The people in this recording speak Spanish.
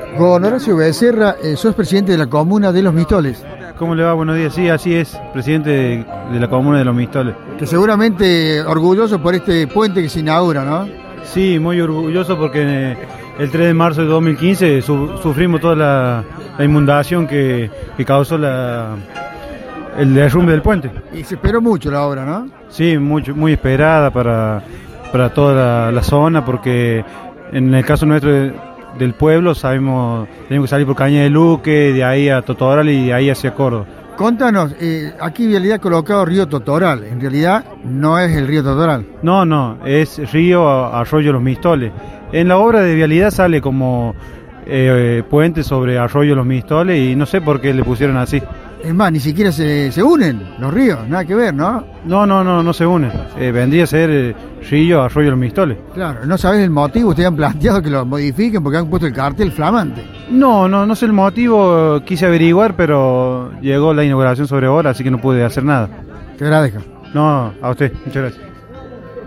Gobernador Horacio Becerra, sos presidente de la comuna de Los Mistoles, ¿Cómo le va? Buenos días. Sí, así es, presidente de la comuna de Los Mistoles. que seguramente orgulloso por este puente que se inaugura, ¿no? Sí, muy orgulloso porque el 3 de marzo de 2015 sufrimos toda la inundación que causó el derrumbe del puente. Y se esperó mucho la obra, ¿no? Sí, muy esperada para toda la zona, porque en el caso nuestro del pueblo tenemos que salir por Caña de Luque, de ahí a Totoral y de ahí hacia Córdoba. Contanos, aquí vialidad ha colocado Río Totoral, en realidad no es el río Totoral. No, es río Arroyo Los Mistoles. En la obra de vialidad sale como puente sobre Arroyo Los Mistoles y no sé por qué le pusieron así. Es más, ni siquiera se unen los ríos, nada que ver, ¿no? No se une. Vendría a ser río Arroyo Los Mistoles. Claro, no sabés el motivo, ustedes han planteado que lo modifiquen porque han puesto el cartel flamante. No sé el motivo, quise averiguar, pero llegó la inauguración sobre hora, así que no pude hacer nada. Te agradezco. No, a usted, muchas gracias.